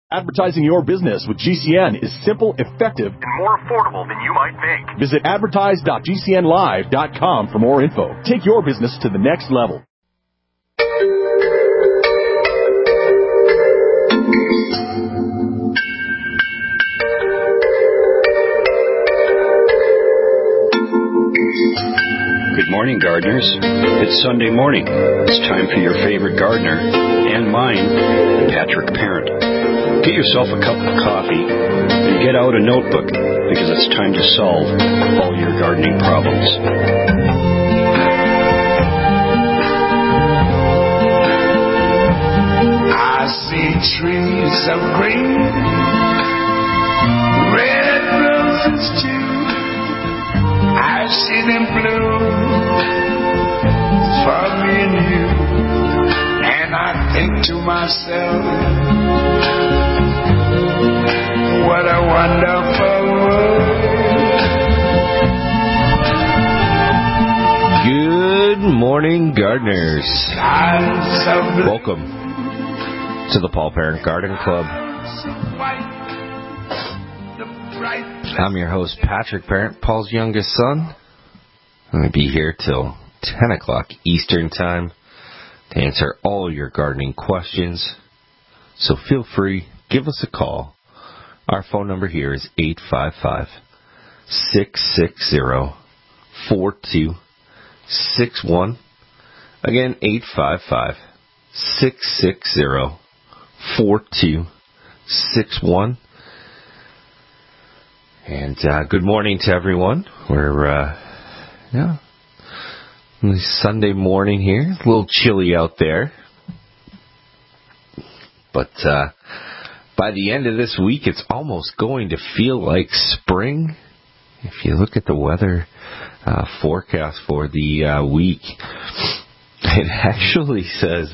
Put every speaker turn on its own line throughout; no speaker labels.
Advertising your business with GCN is simple, effective, and more affordable than you might think. Visit advertise.gcnlive.com for more info. Take your business to the next level.
Good morning, gardeners. It's Sunday morning. It's time for your favorite gardener and mine, Patrick Parent. Get yourself a cup of coffee and get out a notebook because it's time to solve all your gardening problems.
I see trees of green, red roses too. I see them bloom for me and you, and I think to myself, what a wonderful world.
Good morning, gardeners. Welcome to the Paul Parent Garden Club. I'm your host, Patrick Parent, Paul's youngest son. I'm going to be here till 10 o'clock Eastern Time to answer all your gardening questions. So feel free, give us a call. Our phone number here is 855-660-4261. Again, 855-660-4261. And good morning to everyone. We're, Sunday morning here. It's a little chilly out there. But by the end of this week, it's almost going to feel like spring. If you look at the weather forecast for the week, it actually says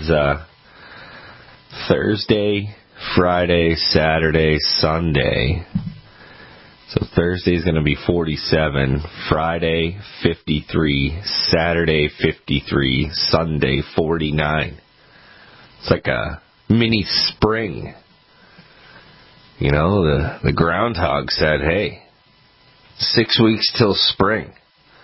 Thursday, Friday, Saturday, Sunday. So Thursday is going to be 47, Friday 53, Saturday 53, Sunday 49. It's like a mini spring. You know, the groundhog said, hey, 6 weeks till spring.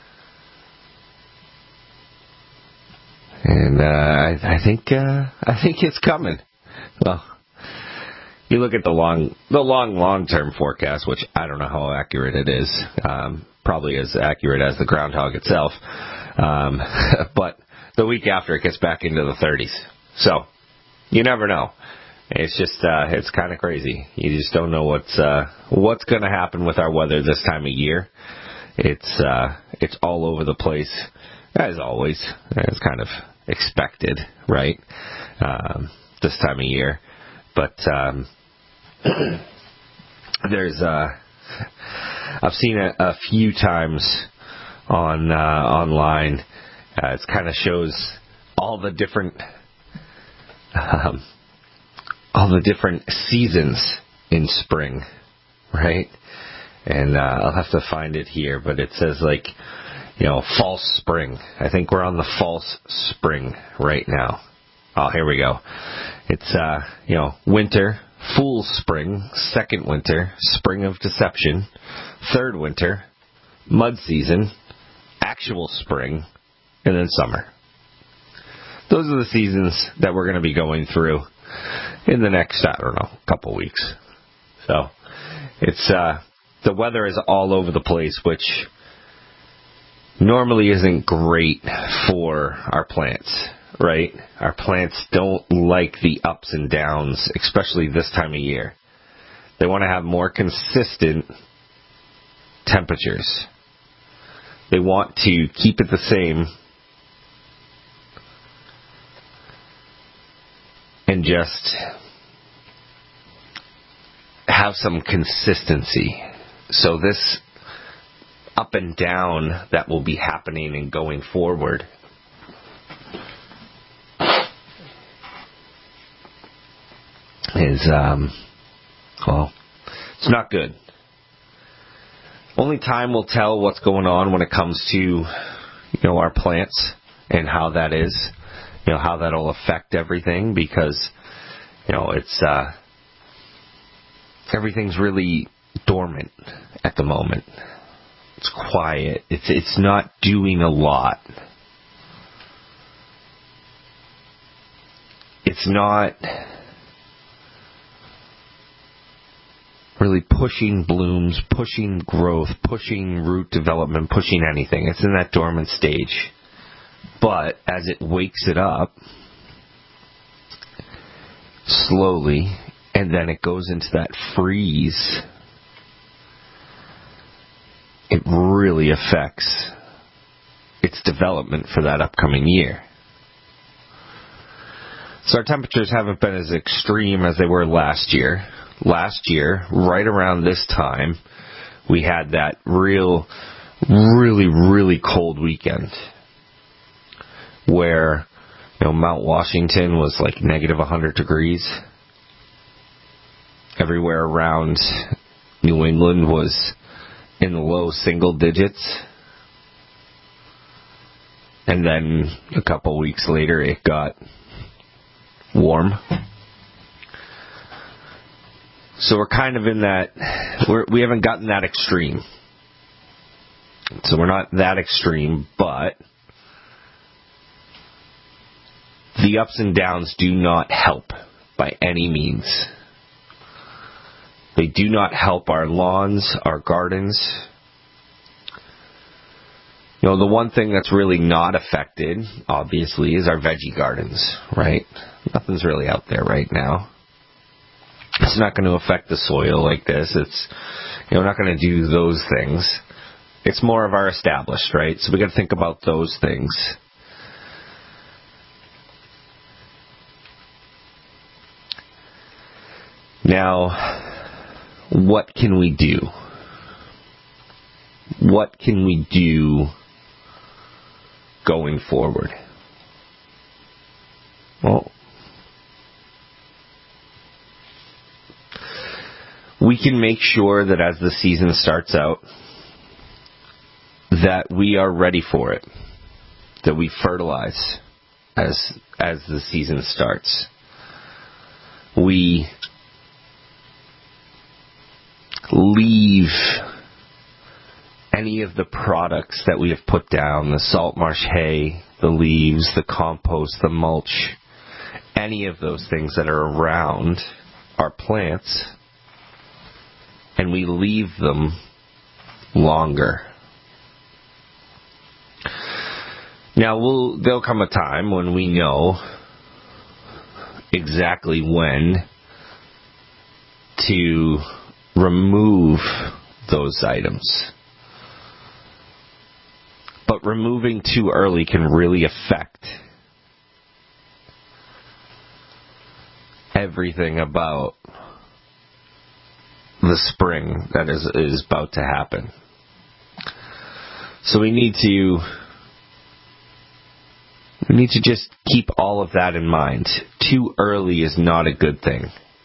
And I think it's coming. Well, you look at the long-term forecast, which I don't know how accurate it is. Probably as accurate as the groundhog itself. But the week after, it gets back into the 30s. So, you never know. It's just, it's kind of crazy. You just don't know what's going to happen with our weather this time of year. It's all over the place, as always. It's kind of expected, right? This time of year. But, there's I've seen it a few times on online. It kind of shows all the different seasons in spring, right? And I'll have to find it here, but it says false spring. I think we're on the false spring right now. Oh, here we go. It's winter. Fool's spring, second winter, spring of deception, third winter, mud season, actual spring, and then summer. Those are the seasons that we're going to be going through in the next, couple weeks. So, it's, the weather is all over the place, which normally isn't great for our plants. Right? Our plants don't like the ups and downs, especially this time of year. They want to have more consistent temperatures. They want to keep it the same and just have some consistency. So this up and down that will be happening and going forward is, it's not good. Only time will tell what's going on when it comes to, our plants and how that is, how that'll affect everything because, it's, everything's really dormant at the moment. It's quiet. It's not doing a lot. It's not really pushing blooms, pushing growth, pushing root development, pushing anything. It's in that dormant stage. But as it wakes it up, slowly, and then it goes into that freeze, it really affects its development for that upcoming year. So our temperatures haven't been as extreme as they were last year. Last year, right around this time, we had that really cold weekend where, Mount Washington was like negative 100 degrees. Everywhere around New England was in the low single digits. And then a couple weeks later, it got warm. So we're kind of in that, we haven't gotten that extreme. So we're not that extreme, but the ups and downs do not help by any means. They do not help our lawns, our gardens. The one thing that's really not affected, obviously, is our veggie gardens, right? Nothing's really out there right now. It's not going to affect the soil like this. It's, not going to do those things. It's more of our established, right? So we got to think about those things. Now, what can we do? What can we do going forward? Well, we can make sure that as the season starts out, that we are ready for it, that we fertilize as the season starts. We leave any of the products that we have put down, the salt marsh hay, the leaves, the compost, the mulch, any of those things that are around our plants, and we leave them longer. Now, there'll come a time when we know exactly when to remove those items. But removing too early can really affect everything about the spring that is about to happen. So we need to just keep all of that in mind. Too early is not a good thing.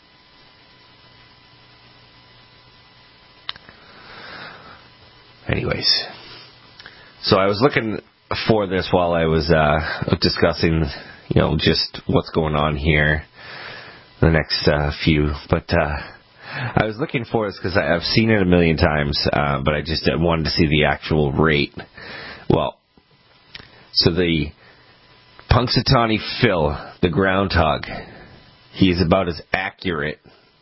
Anyways, so I was looking for this while I was discussing, just what's going on here the next few. But I was looking for this because I've seen it a million times, but I just wanted to see the actual rate. Well, so the Punxsutawney Phil, the groundhog, he is about as accurate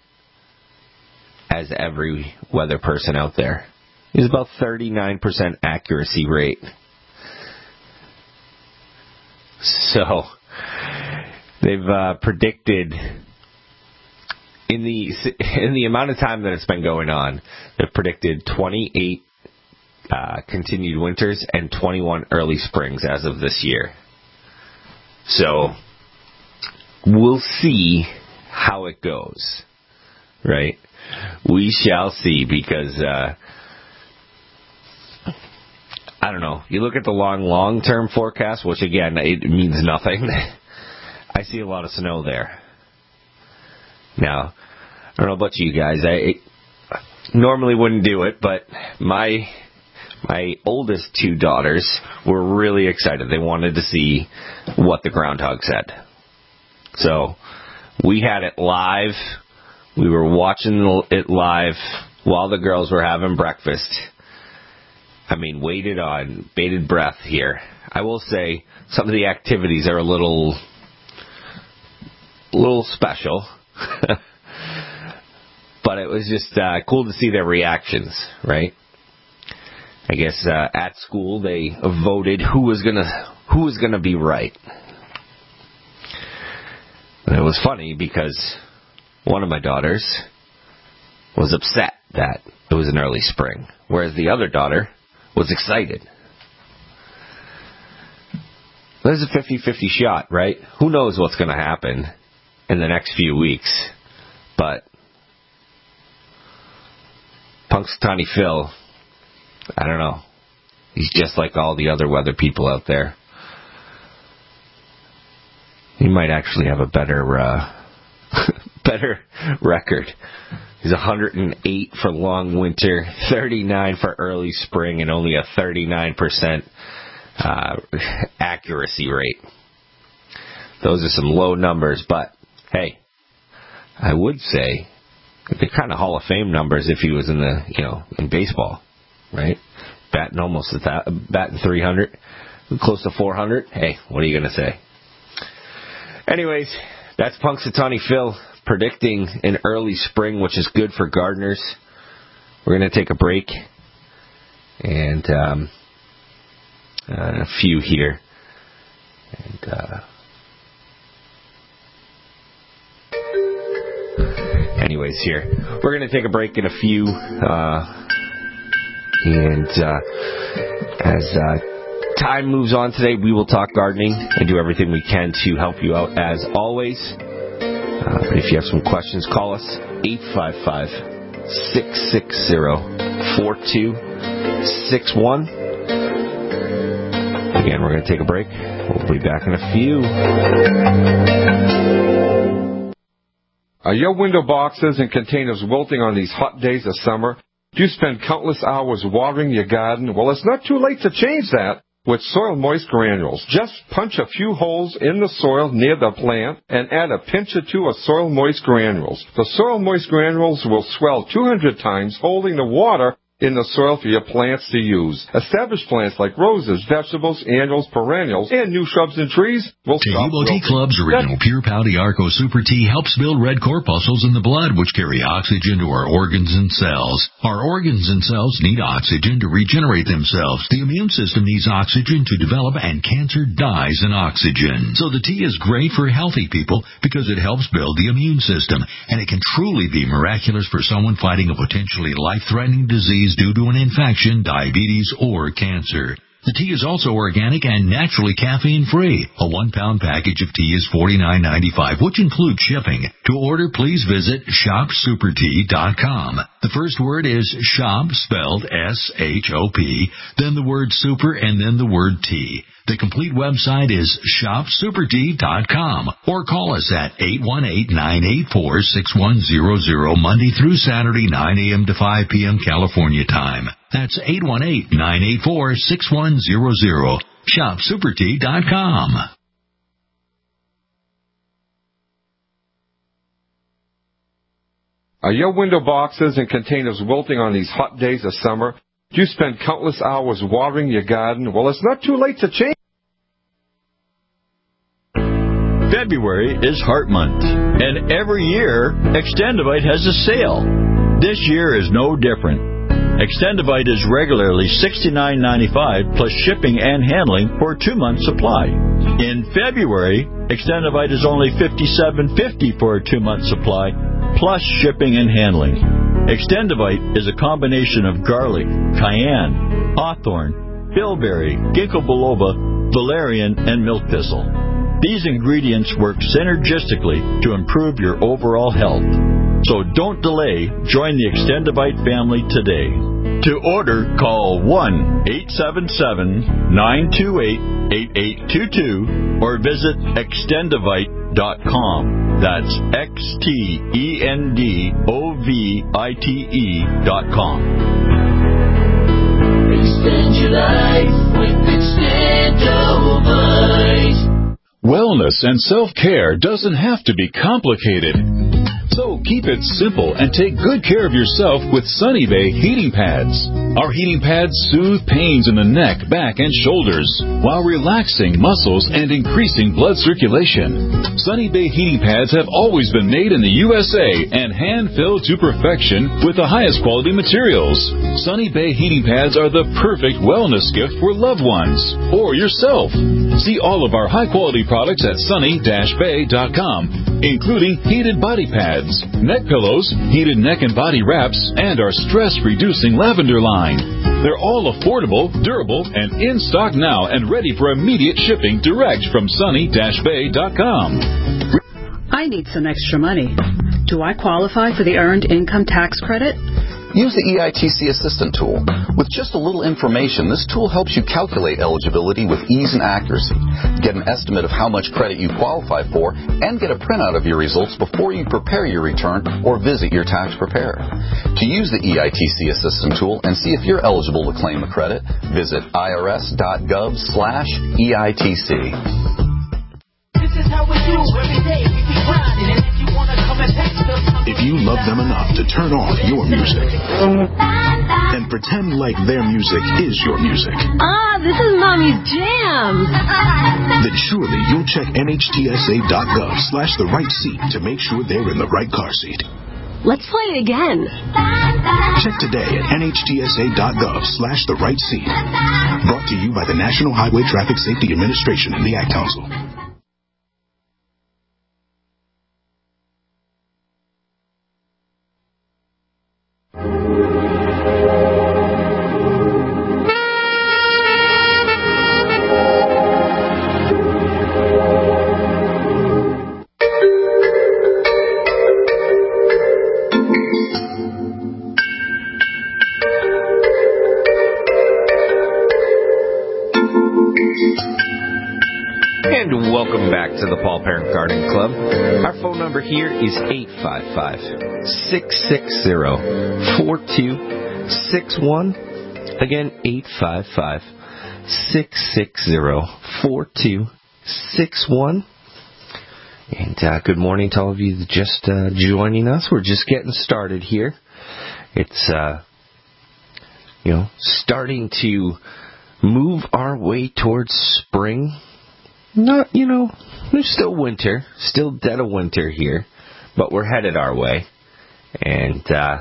as every weather person out there. He's about 39% accuracy rate. So they've predicted in the amount of time that it's been going on, they've predicted 28 continued winters and 21 early springs as of this year. So we'll see how it goes, right? We shall see, because I don't know. You look at the long-term forecast, which again, it means nothing. I see a lot of snow there. Now, I don't know about you guys. I normally wouldn't do it, but my oldest two daughters were really excited. They wanted to see what the groundhog said. So we had it live We were watching it live while the girls were having breakfast. I mean, waited on bated breath here. I will say some of the activities are a little special. But it was just cool to see their reactions, right? I guess at school they voted who was gonna be right. And it was funny because one of my daughters was upset that it was an early spring, whereas the other daughter was excited. There's a 50-50 shot, right? Who knows what's going to happen in the next few weeks. But Punxsutawney Phil, I don't know. He's just like all the other weather people out there. He might actually have a better record. He's 108 for long winter, 39 for early spring, and only a 39% accuracy rate. Those are some low numbers, but hey, I would say they're kind of Hall of Fame numbers if he was in baseball, right? Batting 300, close to 400. Hey, what are you going to say? Anyways, that's Punxsutawney Phil predicting an early spring, which is good for gardeners. We're going to take a break and a few here. And anyways, here we're going to take a break in a few. And as time moves on today, we will talk gardening and do everything we can to help you out as always. If you have some questions, call us 855-660-4261. Again, we're going to take a break. We'll be back in a few.
Are your window boxes and containers wilting on these hot days of summer? Do you spend countless hours watering your garden? Well, it's not too late to change that with Soil Moist Granules. Just punch a few holes in the soil near the plant and add a pinch or two of Soil Moist Granules. The Soil Moist Granules will swell 200 times, holding the water in the soil for your plants to use. Established plants like roses, vegetables, annuals, perennials, and new shrubs and trees will stop
wilting. Tea Club's original Pure Pau d'Arco Super Tea helps build red corpuscles in the blood, which carry oxygen to our organs and cells. Our organs and cells need oxygen to regenerate themselves. The immune system needs oxygen to develop, and cancer dies in oxygen. So the tea is great for healthy people because it helps build the immune system, and it can truly be miraculous for someone fighting a potentially life-threatening disease due to an infection, diabetes, or cancer. The tea is also organic and naturally caffeine-free. A 1-pound package of tea is $49.95, which includes shipping. To order, please visit shopsupertea.com. The first word is shop, spelled S-H-O-P, then the word super, and then the word tea. The complete website is shopsupertea.com, or call us at 818-984-6100 Monday through Saturday, 9 a.m. to 5 p.m. California time. That's 818-984-6100. Shopsupertea.com.
Are your window boxes and containers wilting on these hot days of summer? Do you spend countless hours watering your garden? Well, it's not too late to change.
February is Heart Month, and every year, Extendivite has a sale. This year is no different. Extendivite is regularly $69.95 plus shipping and handling for a 2-month supply. In February, Extendivite is only $57.50 for a 2-month supply plus shipping and handling. Extendivite is a combination of garlic, cayenne, hawthorn, bilberry, ginkgo biloba, valerian, and milk thistle. These ingredients work synergistically to improve your overall health. So don't delay. Join the Extendivite family today. To order, call 1-877-928-8822 or visit Extendivite.com. That's XTENDOVITE.com.
Extend your life with Extendivite.
Wellness and self-care doesn't have to be complicated. So
keep it simple and take good care of yourself with Sunny Bay heating pads. Our heating pads soothe pains in the neck, back, and shoulders while relaxing muscles and increasing blood circulation. Sunny Bay heating pads have always been made in the USA and hand-filled to perfection with the highest quality materials. Sunny Bay heating pads are the perfect wellness gift for loved ones or yourself. See all of our high-quality products at sunny-bay.com, including heated body pads, neck pillows, heated neck and body wraps, and our stress-reducing lavender line. They're all affordable, durable, and in stock now and ready for immediate shipping direct from sunny-bay.com.
I need some extra money. Do I qualify for the Earned Income Tax Credit?
Use the EITC Assistant tool. With just a little information, this tool helps you calculate eligibility with ease and accuracy, get an estimate of how much credit you qualify for, and get a printout of your results before you prepare your return or visit your tax preparer. To use the EITC Assistant tool and see if you're eligible to claim a credit, visit irs.gov/EITC.
This is how we do every day. We be grinding, and if you wanna come and text us,
if you love them enough to turn off your music and pretend like their music is your music.
This is Mommy's jam.
Then surely you'll check NHTSA.gov/the right seat to make sure they're in the right car seat.
Let's play it again.
Check today at NHTSA.gov/the right seat. Brought to you by the National Highway Traffic Safety Administration and the Ad Council.
Welcome back to the Paul Parent Gardening Club. Our phone number here is 855-660-4261. Again, 855-660-4261. And good morning to all of you that just joining us. We're just getting started here. It's, starting to move our way towards spring. Not, there's still winter, still dead of winter here, but we're headed our way. And,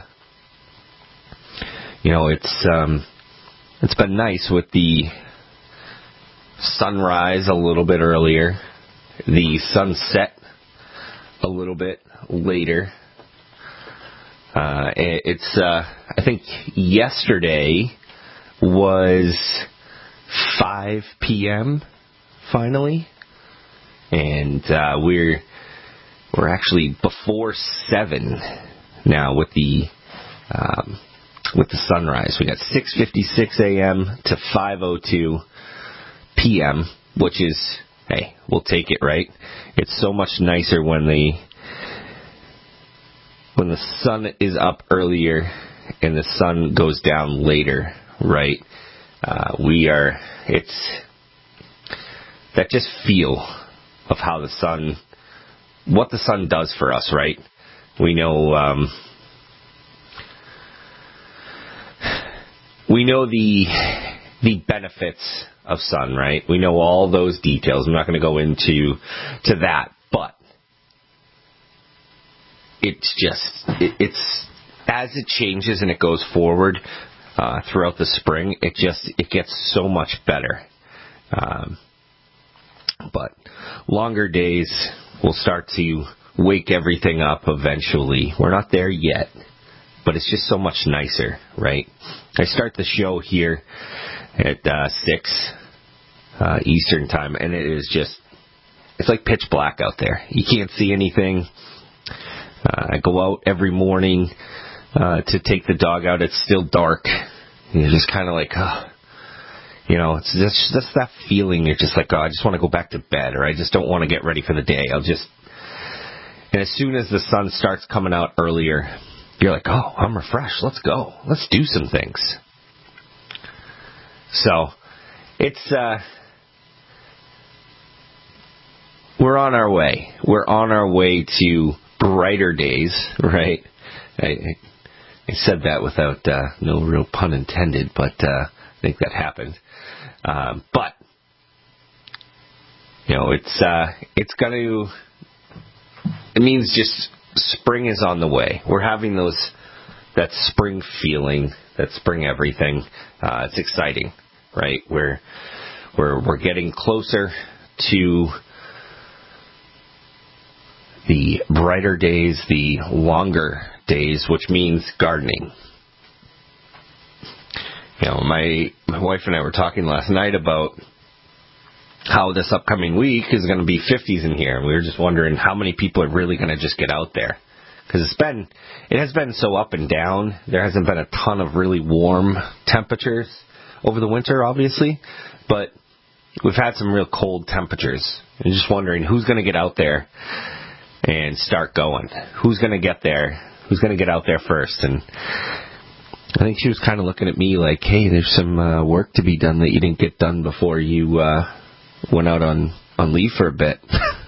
it's been nice with the sunrise a little bit earlier, the sunset a little bit later. I think yesterday was 5 p.m., finally, and we're actually before 7 now with the sunrise. We got 6:56 a.m. to 5:02 p.m., which is, hey, we'll take it, right? It's so much nicer when the sun is up earlier and the sun goes down later, right? That just feel of how what the sun does for us, right? We know the benefits of sun, right? We know all those details. I'm not going to go into that, but it's as it changes and it goes forward throughout the spring, it gets so much better. But longer days will start to wake everything up eventually. We're not there yet, but it's just so much nicer, right? I start the show here at 6 Eastern time, and it's like pitch black out there. You can't see anything. I go out every morning to take the dog out. It's still dark. You're just kind of like, it's just that feeling. You're just like, I just want to go back to bed, or I just don't want to get ready for the day. And as soon as the sun starts coming out earlier, you're like, I'm refreshed. Let's go. Let's do some things. So, we're on our way. We're on our way to brighter days, right? I said that without no real pun intended, but I think that happened. But you know, it's going to. It means just spring is on the way. We're having that spring feeling, that spring everything. It's exciting, right? We're getting closer to the brighter days, the longer days, which means gardening. You know, my wife and I were talking last night about how this upcoming week is going to be 50s in here. And we were just wondering how many people are really going to just get out there. Because it has been so up and down. There hasn't been a ton of really warm temperatures over the winter, obviously. But we've had some real cold temperatures. I'm just wondering who's going to get out there and start going. Who's going to get there? Who's going to get out there first? And I think she was kind of looking at me like, hey, there's some work to be done that you didn't get done before you went out on leave for a bit.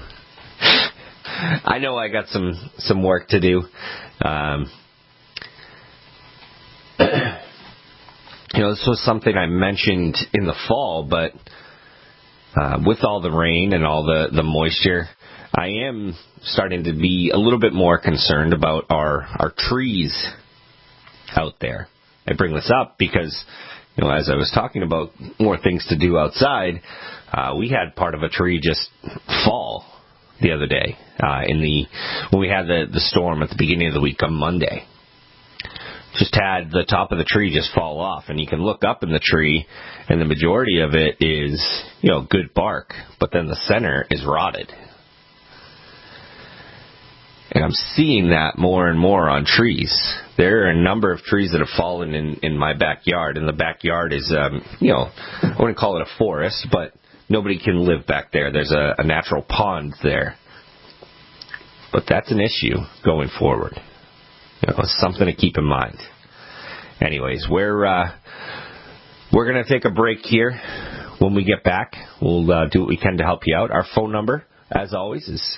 I know I got some work to do. You know, this was something I mentioned in the fall, but with all the rain and all the moisture, I am starting to be a little bit more concerned about our trees out there. I bring this up because, you know, as I was talking about more things to do outside, we had part of a tree just fall the other day when we had the storm at the beginning of the week on Monday. Just had the top of the tree just fall off, and you can look up in the tree, and the majority of it is, you know, good bark, but then the center is rotted. And I'm seeing that more and more on trees. There are a number of trees that have fallen in my backyard, and the backyard is, you know, I wouldn't call it a forest, but nobody can live back there. There's a natural pond there. But that's an issue going forward. You know, it's something to keep in mind. Anyways, we're going to take a break here. When we get back, we'll do what we can to help you out. Our phone number, as always, is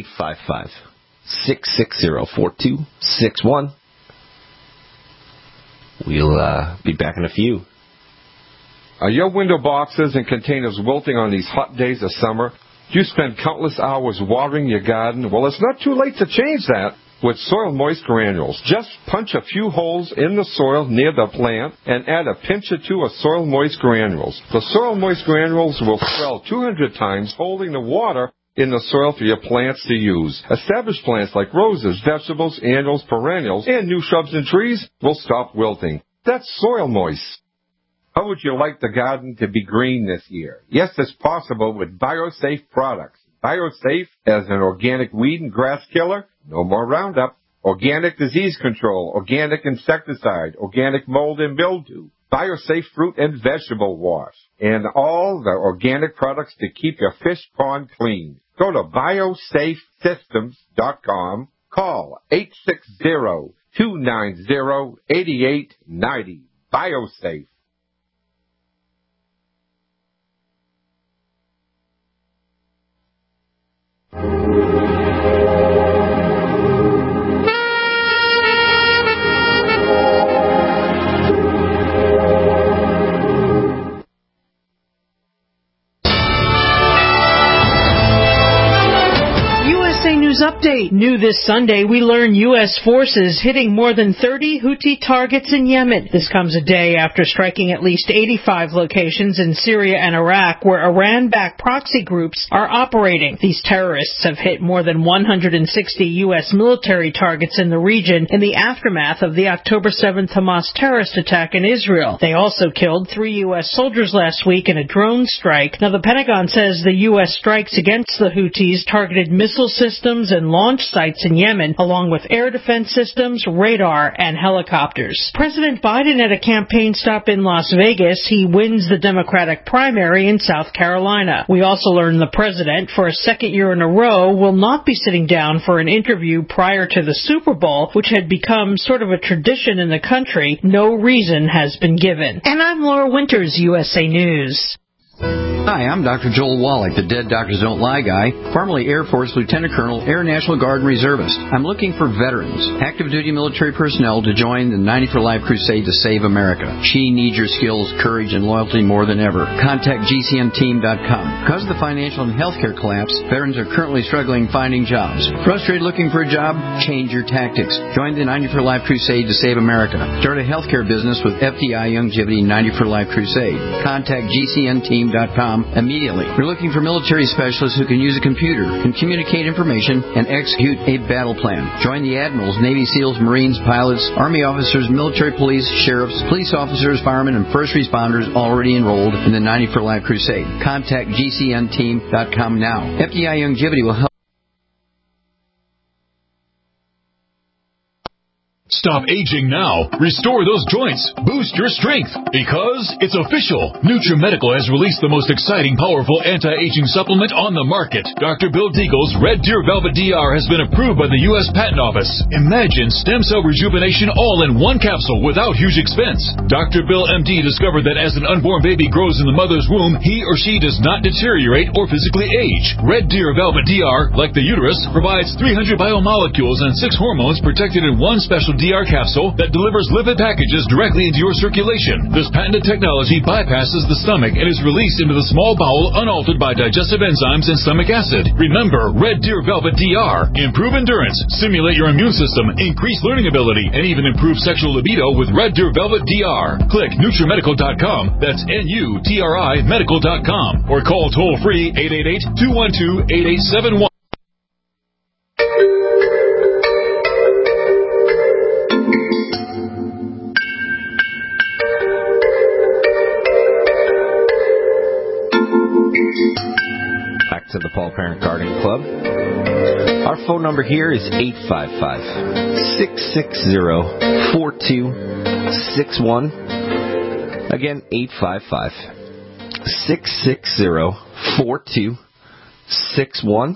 855-660-4261. We'll be back in a few.
Are your window boxes and containers wilting on these hot days of summer? Do you spend countless hours watering your garden? Well, it's not too late to change that with Soil Moist Granules. Just punch a few holes in the soil near the plant and add a pinch or two of Soil Moist Granules. The Soil Moist Granules will swell 200 times, holding the water in the soil for your plants to use. Established plants like roses, vegetables, annuals, perennials, and new shrubs and trees will stop wilting. That's Soil Moist. How would you like the garden to be green this year? Yes, it's possible with BioSafe products. BioSafe as an organic weed and grass killer, no more Roundup, organic disease control, organic insecticide, organic mold and mildew, BioSafe fruit and vegetable wash, and all the organic products to keep your fish pond clean. Go to biosafesystems.com. Call 860-290-8890. BioSafe.
Update. New this Sunday, we learn U.S. forces hitting more than 30 Houthi targets in Yemen. This comes a day after striking at least 85 locations in Syria and Iraq where Iran-backed proxy groups are operating. These terrorists have hit more than 160 U.S. military targets in the region in the aftermath of the October 7th Hamas terrorist attack in Israel. They also killed 3 U.S. soldiers last week in a drone strike. Now, the Pentagon says the U.S. strikes against the Houthis targeted missile systems and launch sites in Yemen, along with air defense systems, radar, and helicopters. President Biden at a campaign stop in Las Vegas. He wins the Democratic primary in South Carolina. We also learned the president, for a second year in a row, will not be sitting down for an interview prior to the Super Bowl, which had become sort of a tradition in the country. No reason has been given. And I'm Laura Winters, USA News.
Hi, I'm Dr. Joel Wallach, the Dead Doctors Don't Lie guy, formerly Air Force Lieutenant Colonel, Air National Guard Reservist. I'm looking for veterans, active duty military personnel to join the 90 for Life crusade to save America. She needs your skills, courage, and loyalty more than ever. Contact GCNteam.com. Because of the financial and healthcare collapse, veterans are currently struggling finding jobs. Frustrated looking for a job? Change your tactics. Join the 90 for Life crusade to save America. Start a healthcare business with FDI Youngevity 90 for Life crusade. Contact GCNteam.com immediately. We're looking for military specialists who can use a computer, can communicate information, and execute a battle plan. Join the admirals, Navy SEALs, Marines, pilots, Army officers, military police, sheriffs, police officers, firemen, and first responders already enrolled in the 90 for Life crusade. Contact GCNteam.com now. FDI Youngevity will help.
Stop aging now. Restore those joints. Boost your strength. Because it's official. NutriMedical has released the most exciting, powerful anti-aging supplement on the market. Dr. Bill Deagle's Red Deer Velvet DR has been approved by the U.S. Patent Office. Imagine stem cell rejuvenation all in one capsule without huge expense. Dr. Bill MD discovered that as an unborn baby grows in the mother's womb, he or she does not deteriorate or physically age. Red Deer Velvet DR, like the uterus, provides 300 biomolecules and 6 hormones protected in one special DR capsule that delivers lipid packages directly into your circulation. This patented technology bypasses the stomach and is released into the small bowel unaltered by digestive enzymes and stomach acid. Remember, Red Deer Velvet DR. Improve endurance, stimulate your immune system, increase learning ability, and even improve sexual libido with Red Deer Velvet DR. Click NutriMedical.com. That's NUTRI Medical.com. Or call toll-free 888-212-8871.
To the Paul Parent Gardening Club. Our phone number here is 855-660-4261. Again, 855-660-4261.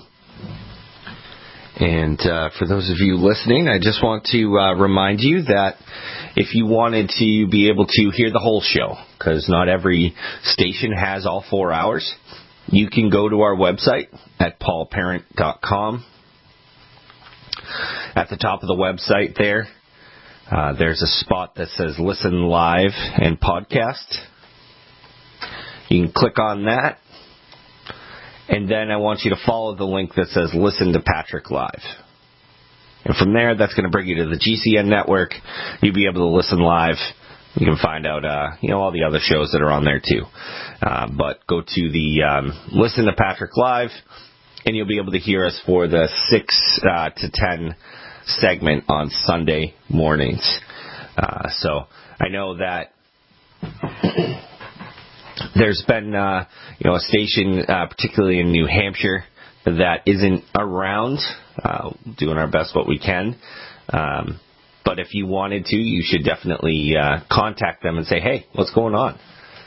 And for those of you listening, I just want to remind you that if you wanted to be able to hear the whole show, because not every station has all 4 hours, you can go to our website at paulparent.com. At the top of the website there's a spot that says Listen Live and Podcast. You can click on that. And then I want you to follow the link that says Listen to Patrick Live. And from there, that's going to bring you to the GCN network. You'll be able to listen live. You can find out, all the other shows that are on there too. But go to the Listen to Patrick Live, and you'll be able to hear us for the 6 to 10 segment on Sunday mornings. So I know that there's been, a station, particularly in New Hampshire, that isn't around. Doing our best what we can. But if you wanted to, you should definitely contact them and say, hey, what's going on?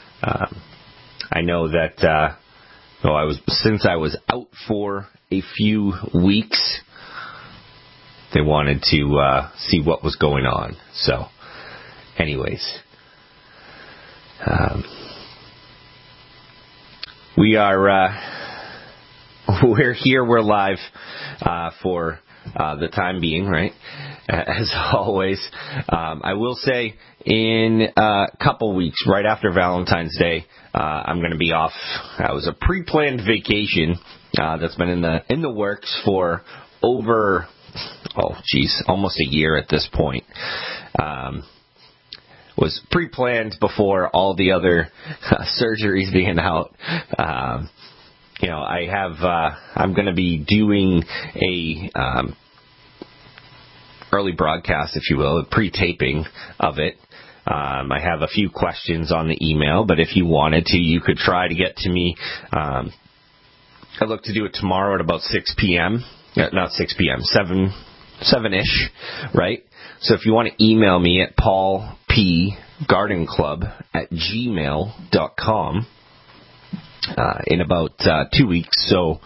I know that since I was out for a few weeks, they wanted to see what was going on. So, anyways, we're here. We're live for the time being, right? As always, I will say in a couple weeks, right after Valentine's Day, I'm going to be off. It was a pre-planned vacation that's been in the works for over, almost a year at this point. Was pre-planned before all the other surgeries being out. I'm going to be doing a early broadcast, if you will, a pre-taping of it. I have a few questions on the email, but if you wanted to, you could try to get to me. I look to do it tomorrow at about 6 p.m. Not 6 p.m., 7-ish, right? So if you want to email me at paulpgardenclub@gmail.com, in about 2 weeks. So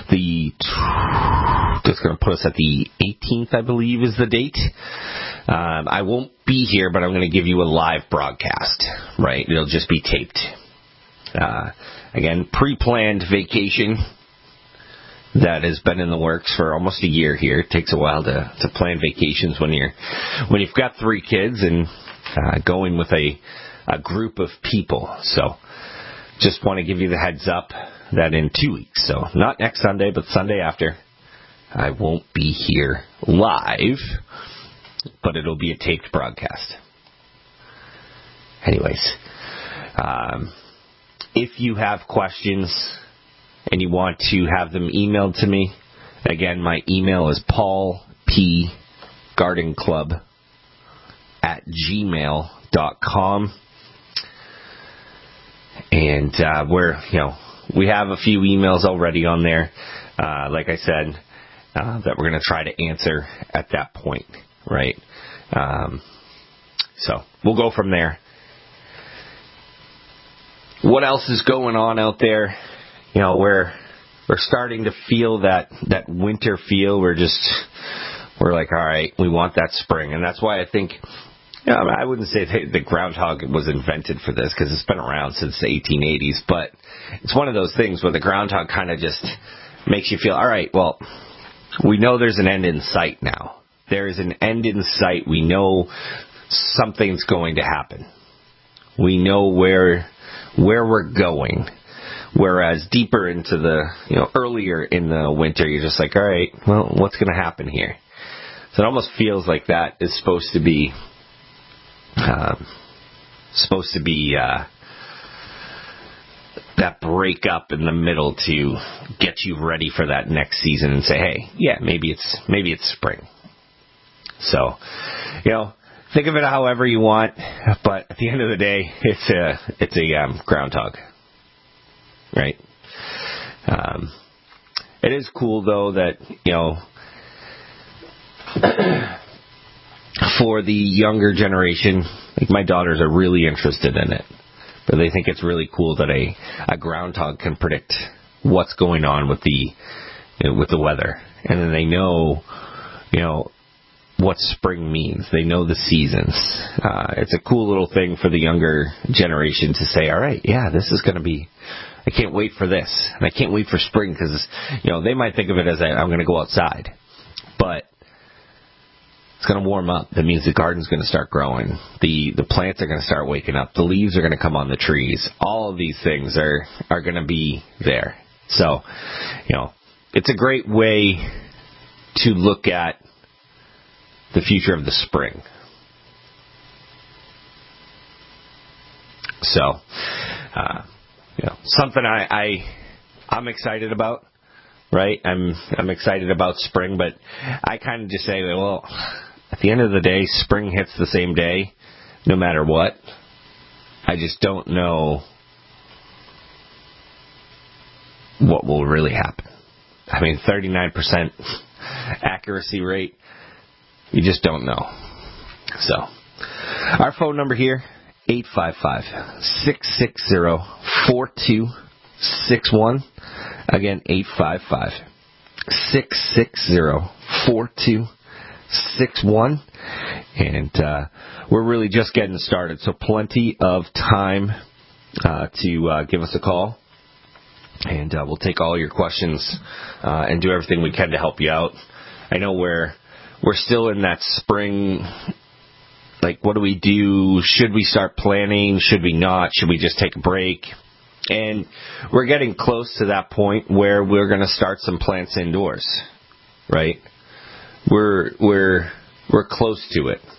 that's going to put us at the 18th, I believe, is the date. I won't be here, but I'm going to give you a live broadcast, right? It'll just be taped. Again, pre-planned vacation that has been in the works for almost a year here. It takes a while to plan vacations when you've got 3 kids and going with a group of people. So just want to give you the heads up that in 2 weeks, so not next Sunday, but Sunday after, I won't be here live, but it'll be a taped broadcast. Anyways, if you have questions and you want to have them emailed to me, again, my email is paulpgardenclub@gmail.com. And we have a few emails already on there, like I said, that we're going to try to answer at that point, right? So we'll go from there. What else is going on out there? We're starting to feel that winter feel. We're like, all right, we want that spring. And that's why I think, I wouldn't say the groundhog was invented for this, because it's been around since the 1880s, but it's one of those things where the groundhog kind of just makes you feel, all right, well, we know there's an end in sight now. There is an end in sight. We know something's going to happen. We know where we're going. Whereas deeper into earlier in the winter, you're just like, all right, well, what's going to happen here? So it almost feels like that is supposed to be that break up in the middle to get you ready for that next season and say, hey, yeah, maybe it's spring. So, think of it however you want, but at the end of the day, it's a groundhog. Right. It is cool though that for the younger generation, like my daughters are really interested in it, but they think it's really cool that a groundhog can predict what's going on with the weather, and then they know what spring means. They know the seasons. It's a cool little thing for the younger generation to say, all right, yeah, this is going to be. I can't wait for this, and I can't wait for spring because, they might think of it as I'm going to go outside, but it's going to warm up. That means the garden's going to start growing. The plants are going to start waking up. The leaves are going to come on the trees. All of these things are going to be there. So, it's a great way to look at the future of the spring. So, something I'm excited about, right? I'm excited about spring, but I kind of just say, well, at the end of the day, spring hits the same day, no matter what. I just don't know what will really happen. 39% accuracy rate, you just don't know. So, our phone number here, 855-660-4261. Again, 855-660-4261. And we're really just getting started, so plenty of time to give us a call. And we'll take all your questions and do everything we can to help you out. I know we're still in that spring. Like, what do we do? Should we start planning? Should we not? Should we just take a break? And we're getting close to that point where we're going to start some plants indoors, right? We're close to it.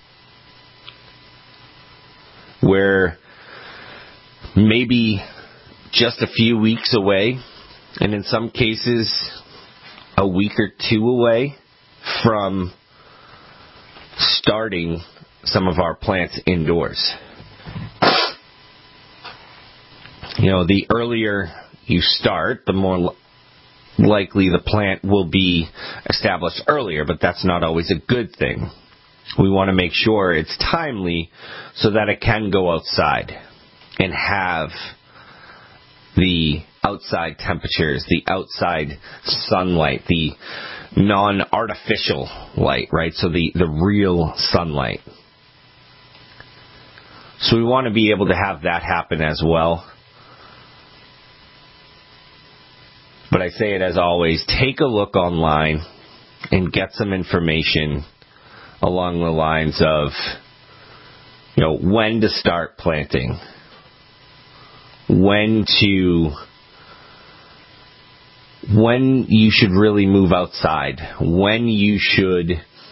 We're maybe just a few weeks away, and in some cases a week or two away from starting some of our plants indoors. The earlier you start, the more likely the plant will be established earlier, but that's not always a good thing. We want to make sure it's timely so that it can go outside and have the outside temperatures, the outside sunlight, the non-artificial light, right? So the real sunlight. So we want to be able to have that happen as well. But I say it as always, take a look online and get some information along the lines of, when to start planting, when you should really move outside, when you should,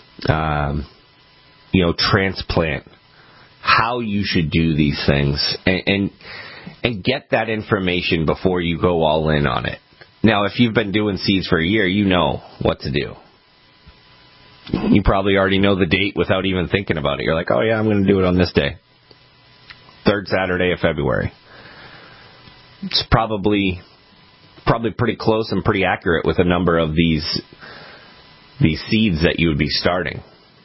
transplant, how you should do these things, and get that information before you go all in on it. Now, if you've been doing seeds for a year, you know what to do. You probably already know the date without even thinking about it. You're like, oh yeah, I'm going to do it on this day. 3rd Saturday of February. It's probably pretty close and pretty accurate with a number of these seeds that you would be starting.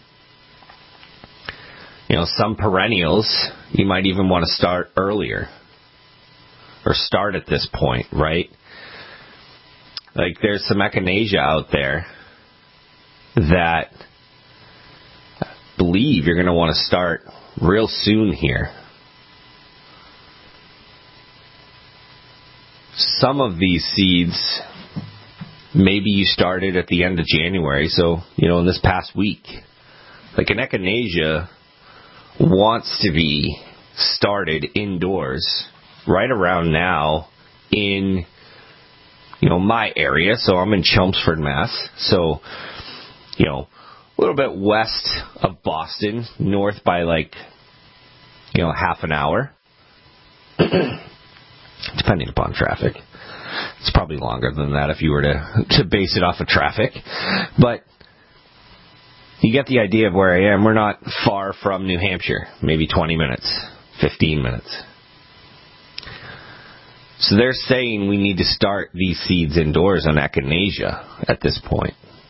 Some perennials, you might even want to start earlier. Or start at this point, right? Like, there's some echinacea out there that I believe you're going to want to start real soon here. Some of these seeds, maybe you started at the end of January, so, in this past week. Like, an echinacea wants to be started indoors right around now in, my area. So I'm in Chelmsford, Mass. So, a little bit west of Boston, north by half an hour, depending upon traffic. It's probably longer than that if you were to base it off of traffic. But you get the idea of where I am. We're not far from New Hampshire, maybe 20 minutes, 15 minutes. So they're saying we need to start these seeds indoors on echinacea at this point.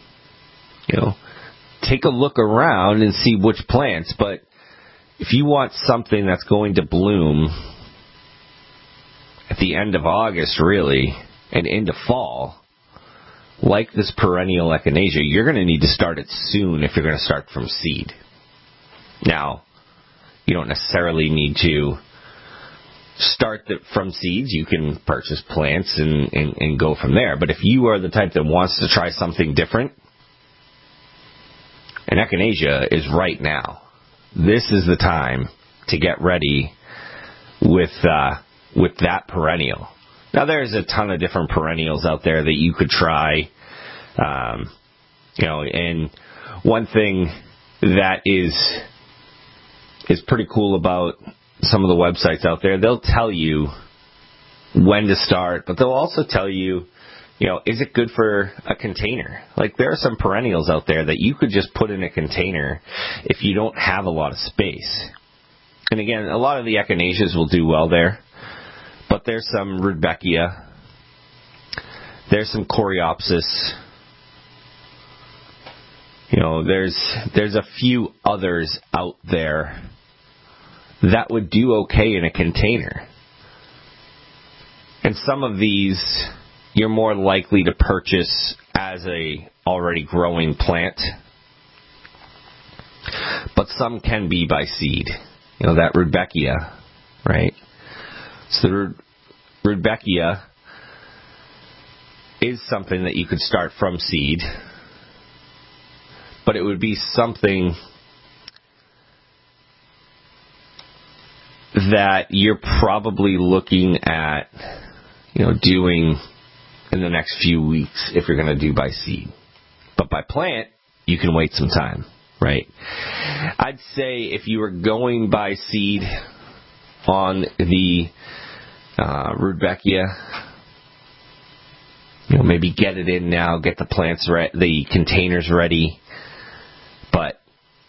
Take a look around and see which plants, but if you want something that's going to bloom at the end of August, really, and into fall, like this perennial echinacea, you're going to need to start it soon if you're going to start from seed. Now, you don't necessarily need to start from seeds. You can purchase plants and go from there. But if you are the type that wants to try something different, an echinacea is right now. This is the time to get ready with that perennial. Now, there's a ton of different perennials out there that you could try. And one thing that is pretty cool about some of the websites out there, they'll tell you when to start, but they'll also tell you, is it good for a container? Like, there are some perennials out there that you could just put in a container if you don't have a lot of space. And again, a lot of the echinaceas will do well there, but there's some Rudbeckia, there's some Coreopsis, there's a few others out there that would do okay in a container. And some of these you're more likely to purchase as a already growing plant. But some can be by seed. That Rudbeckia, right? So the Rudbeckia is something that you could start from seed. But it would be something that you're probably looking at, doing in the next few weeks if you're going to do by seed. But by plant, you can wait some time, right? I'd say if you were going by seed on the Rudbeckia, maybe get it in now, get the plants the containers ready, but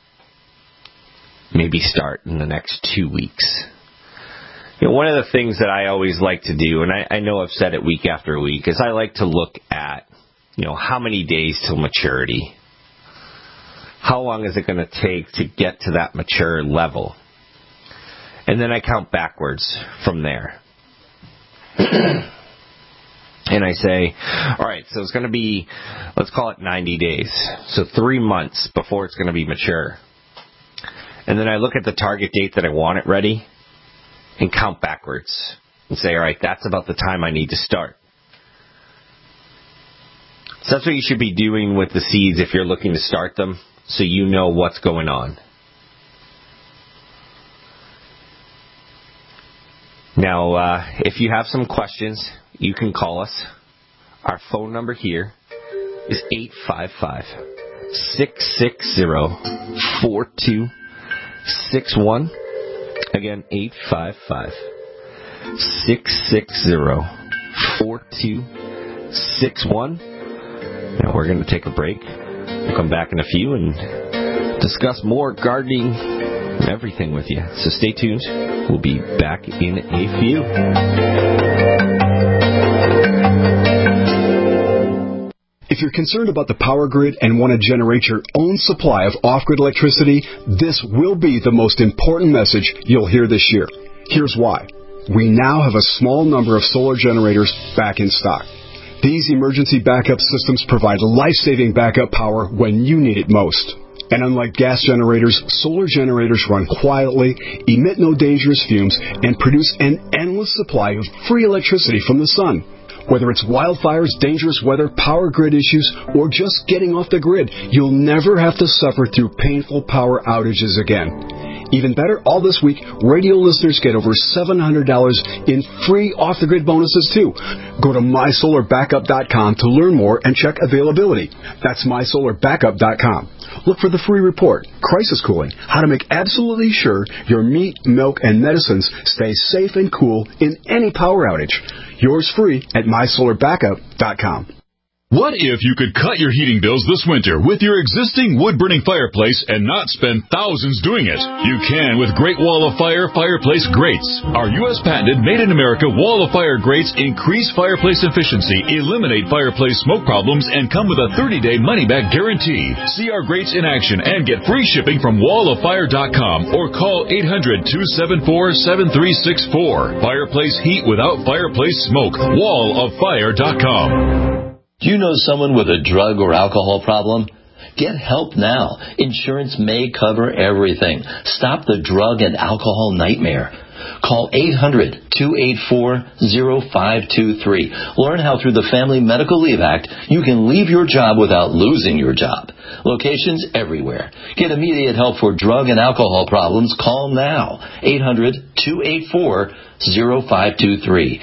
maybe start in the next 2 weeks. One of the things that I always like to do, and I know I've said it week after week, is I like to look at, how many days till maturity. How long is it going to take to get to that mature level? And then I count backwards from there. And I say, all right, so it's going to be, let's call it 90 days. So 3 months before it's going to be mature. And then I look at the target date that I want it ready and count backwards and say, all right, that's about the time I need to start. So that's what you should be doing with the seeds if you're looking to start them, so you know what's going on. Now, if you have some questions, you can call us. Our phone number here is 855-660-4261. Again, 855-660-4261. Now we're going to take a break. We'll come back in a few and discuss more gardening and everything with you. So stay tuned. We'll be back in a few.
If you're concerned about the power grid and want to generate your own supply of off-grid electricity, this will be the most important message you'll hear this year. Here's why. We now have a small number of solar generators back in stock. These emergency backup systems provide life-saving backup power when you need it most. And unlike gas generators, solar generators run quietly, emit no dangerous fumes, and produce an endless supply of free electricity from the sun. Whether it's wildfires, dangerous weather, power grid issues, or just getting off the grid, you'll never have to suffer through painful power outages again. Even better, all this week, radio listeners get over $700 in free off-the-grid bonuses, too. Go to MySolarBackup.com to learn more and check availability. That's MySolarBackup.com. Look for the free report, Crisis Cooling, how to make absolutely sure your meat, milk, and medicines stay safe and cool in any power outage. Yours free at MySolarBackup.com.
What if you could cut your heating bills this winter with your existing wood-burning fireplace and not spend thousands doing it? You can with Great Wall of Fire fireplace grates. Our U.S. patented made-in-America Wall of Fire grates increase fireplace efficiency, eliminate fireplace smoke problems, and come with a 30-day money-back guarantee. See our grates in action and get free shipping from walloffire.com or call 800-274-7364. Fireplace heat without fireplace smoke. walloffire.com.
Do you know someone with a drug or alcohol problem? Get help now. Insurance may cover everything. Stop the drug and alcohol nightmare. Call 800-284-0523. Learn how through the Family Medical Leave Act you can leave your job without losing your job. Locations everywhere. Get immediate help for drug and alcohol problems. Call now. 800-284-0523.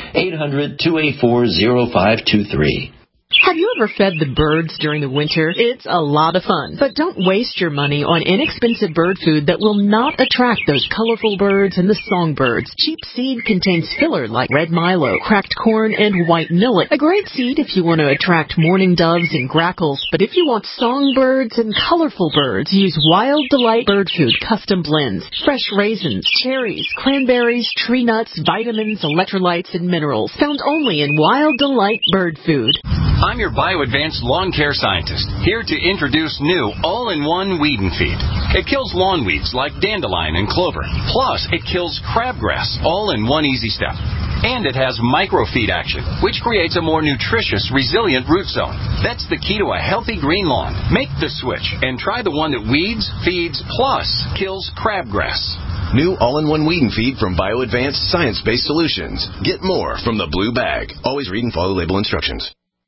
800-284-0523.
Have you ever fed the birds during the winter? It's a lot of fun. But don't waste your money on inexpensive bird food that will not attract those colorful birds and the songbirds. Cheap seed contains filler like red milo, cracked corn, and white millet. A great seed if you want to attract mourning doves and grackles. But if you want songbirds and colorful birds, use Wild Delight Bird Food Custom Blends. Fresh raisins, cherries, cranberries, tree nuts, vitamins, electrolytes, and minerals. Found only in Wild Delight Bird Food.
I'm your BioAdvanced lawn care scientist, here to introduce new all-in-one weed and feed. It kills lawn weeds like dandelion and clover. Plus, it kills crabgrass, all in one easy step. And it has microfeed action, which creates a more nutritious, resilient root zone. That's the key to a healthy green lawn. Make the switch and try the one that weeds, feeds, plus kills crabgrass.
New all-in-one weed and feed from BioAdvanced science-based solutions. Get more from the blue bag. Always read and follow label instructions.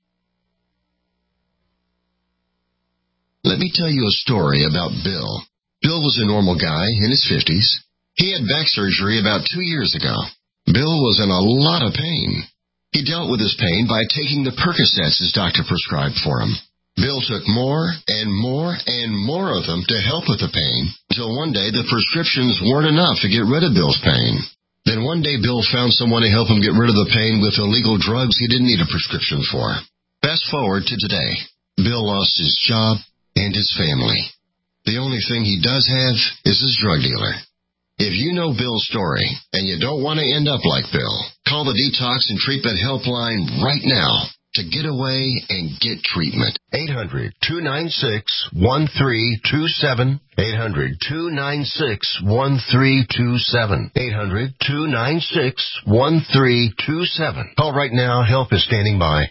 Let me tell you a story about Bill. Bill was a normal guy in his 50s. He had back surgery about 2 years ago. Bill was in a lot of pain. He dealt with his pain by taking the Percocets his doctor prescribed for him. Bill took more and more and more of them to help with the pain, until one day the prescriptions weren't enough to get rid of Bill's pain. Then one day Bill found someone to help him get rid of the pain with illegal drugs he didn't need a prescription for. Fast forward to today. Bill lost his job and his family. The only thing he does have is his drug dealer. If you know Bill's story and you don't want to end up like Bill, call the Detox and Treatment Helpline right now to get away and get treatment. 800-296-1327. 800-296-1327. 800-296-1327. Call right now. Help is standing by.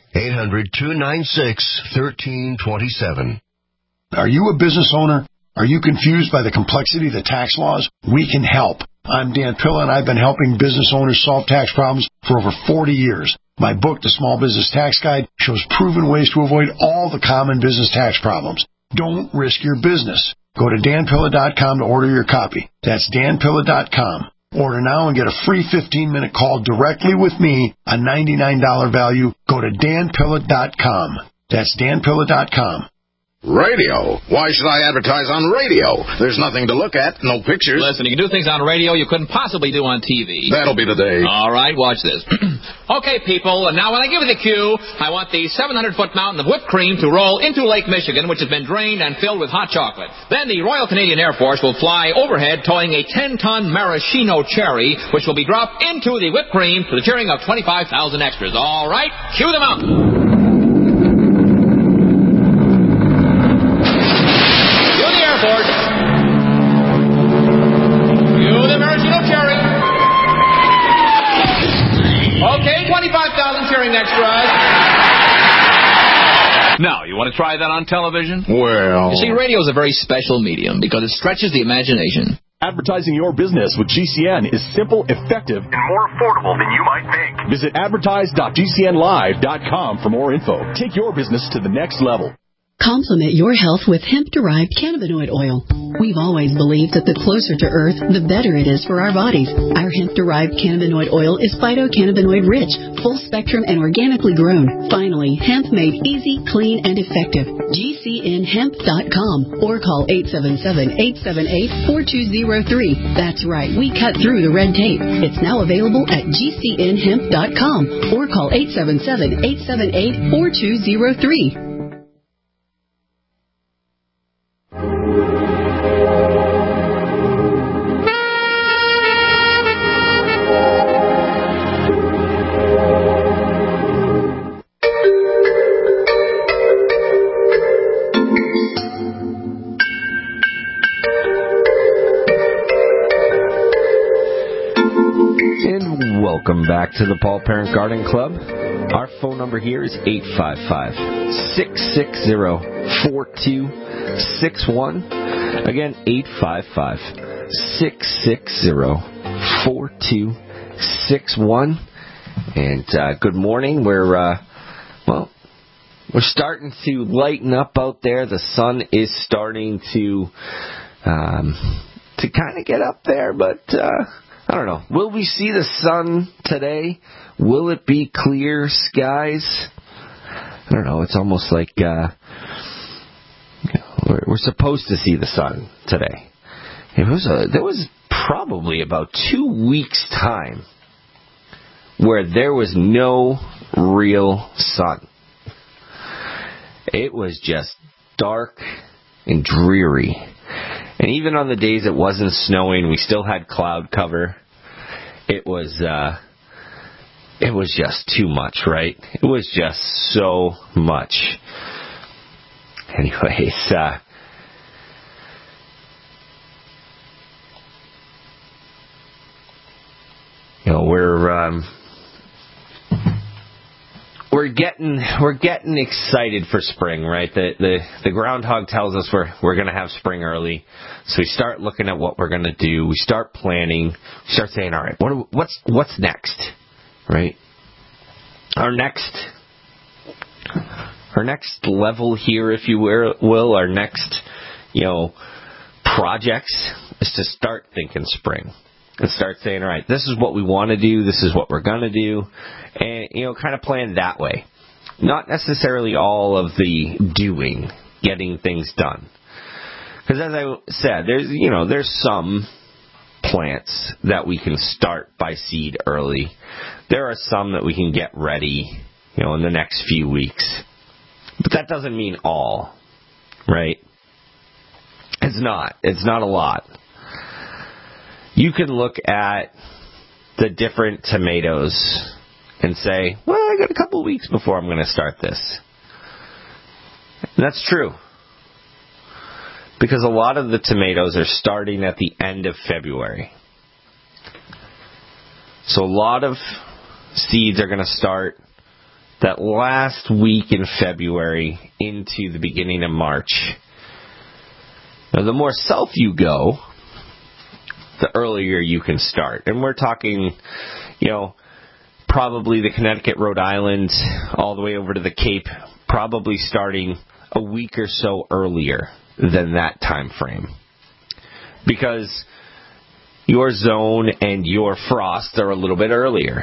800-296-1327.
Are you a business owner? Are you confused by the complexity of the tax laws? We can help. I'm Dan Pilla, and I've been helping business owners solve tax problems for over 40 years. My book, The Small Business Tax Guide, shows proven ways to avoid all the common business tax problems. Don't risk your business. Go to danpilla.com to order your copy. That's danpilla.com. Order now and get a free 15-minute call directly with me, a $99 value. Go to danpilla.com. That's danpilla.com.
Radio? Why should I advertise on radio? There's nothing to look at, no pictures.
Listen, you can do things on radio you couldn't possibly do on TV.
That'll be the day.
All right, watch this. Okay, people, now when I give you the cue, I want the 700-foot mountain of whipped cream to roll into Lake Michigan, which has been drained and filled with hot chocolate. Then the Royal Canadian Air Force will fly overhead towing a 10-ton maraschino cherry, which will be dropped into the whipped cream to the cheering of 25,000 extras. All right, cue them up. Okay, 25,000 cheering extras. Now, you want to try that on television?
Well...
You see, radio is a very special medium because it stretches the imagination.
Advertising your business with GCN is simple, effective, and more affordable than you might think. Visit advertise.gcnlive.com for more info. Take your business to the next level.
Complement your health with hemp-derived cannabinoid oil. We've always believed that the closer to Earth, the better it is for our bodies. Our hemp-derived cannabinoid oil is phytocannabinoid-rich, full-spectrum, and organically grown. Finally, hemp made easy, clean, and effective. GCNhemp.com or call 877-878-4203. That's right, we cut through the red tape. It's now available at GCNhemp.com or call 877-878-4203.
Welcome back to the Paul Parent Garden Club. Our phone number here is 855-660-4261. Again, 855-660-4261. And good morning. We're starting to lighten up out there. The sun is starting to kind of get up there, but I don't know. Will we see the sun today? Will it be clear skies? I don't know. It's almost like we're supposed to see the sun today. There was probably about 2 weeks' time where there was no real sun. It was just dark and dreary. And even on the days it wasn't snowing, we still had cloud cover. It was just too much, right? It was just so much. Anyways, we're getting excited for spring, right? The groundhog tells us we're going to have spring early, so we start looking at what we're going to do. We start planning. We start saying, all right, what's next, right? Our next level here, if you will, our next projects is to start thinking spring. And start saying, all right, this is what we want to do, this is what we're going to do, and, kind of plan that way. Not necessarily all of the doing, getting things done. Because as I said, there's some plants that we can start by seed early. There are some that we can get ready, in the next few weeks. But that doesn't mean all, right? It's not a lot. You can look at the different tomatoes and say, well, I got a couple of weeks before I'm going to start this. And that's true. Because a lot of the tomatoes are starting at the end of February. So a lot of seeds are going to start that last week in February into the beginning of March. Now, the more south you go, the earlier you can start. And we're talking, probably the Connecticut, Rhode Island, all the way over to the Cape, probably starting a week or so earlier than that time frame. Because your zone and your frost are a little bit earlier.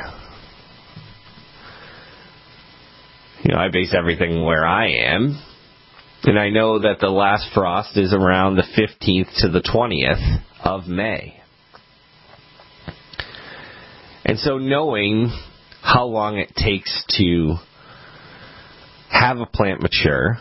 I base everything where I am, and I know that the last frost is around the 15th to the 20th of May. And so knowing how long it takes to have a plant mature,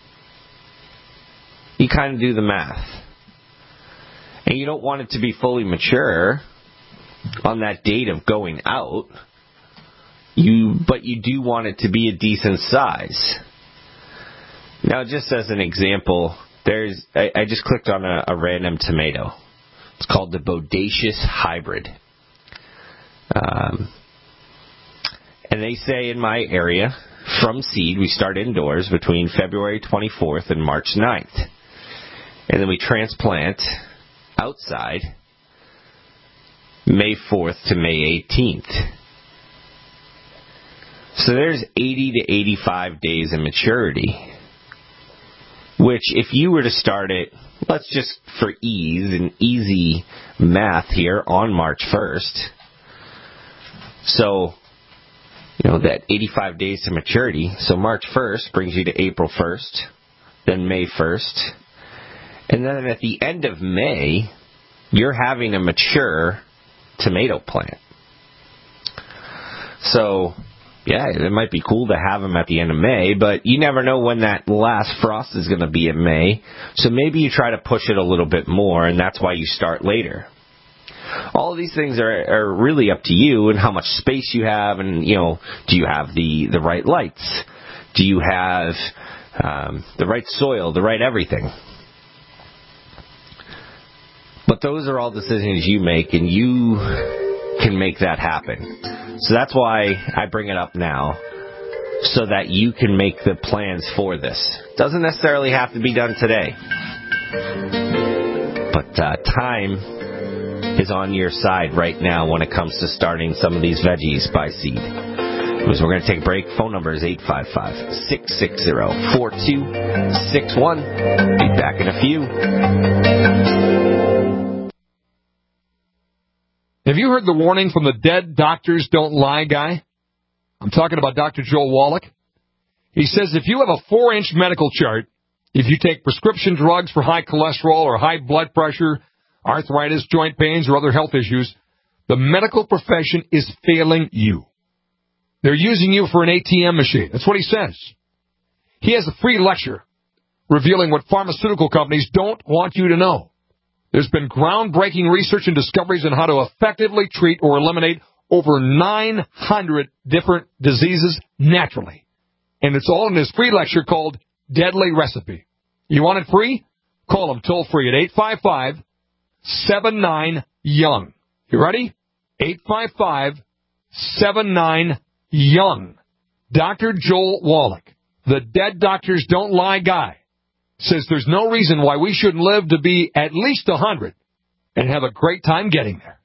you kind of do the math. And you don't want it to be fully mature on that date of going out, but you do want it to be a decent size. Now, just as an example, I just clicked on a random tomato. It's called the Bodacious Hybrid. And they say in my area, from seed, we start indoors between February 24th and March 9th. And then we transplant outside May 4th to May 18th. So there's 80 to 85 days of maturity, which if you were to start it, let's just for ease and easy math here, on March 1st. So, that 85 days to maturity. So March 1st brings you to April 1st, then May 1st. And then at the end of May, you're having a mature tomato plant. So, yeah, it might be cool to have them at the end of May, but you never know when that last frost is going to be in May. So maybe you try to push it a little bit more, and that's why you start later. All of these things are really up to you and how much space you have, and, do you have the right lights? Do you have the right soil, the right everything? But those are all decisions you make, and you can make that happen. So that's why I bring it up now, so that you can make the plans for this. Doesn't necessarily have to be done today. But time is on your side right now when it comes to starting some of these veggies by seed. Because we're going to take a break. Phone number is 855-660-4261. Be back in a few.
Have you heard the warning from the Dead Doctors Don't Lie guy? I'm talking about Dr. Joel Wallach. He says if you have a 4-inch medical chart, if you take prescription drugs for high cholesterol or high blood pressure, arthritis, joint pains, or other health issues, the medical profession is failing you. They're using you for an ATM machine. That's what he says. He has a free lecture revealing what pharmaceutical companies don't want you to know. There's been groundbreaking research and discoveries on how to effectively treat or eliminate over 900 different diseases naturally. And it's all in his free lecture called Deadly Recipe. You want it free? Call him toll free at 855-79-YOUNG. You ready? 855-79-YOUNG. Dr. Joel Wallach, the Dead Doctors Don't Lie guy, says there's no reason why we shouldn't live to be at least 100 and have a great time getting there.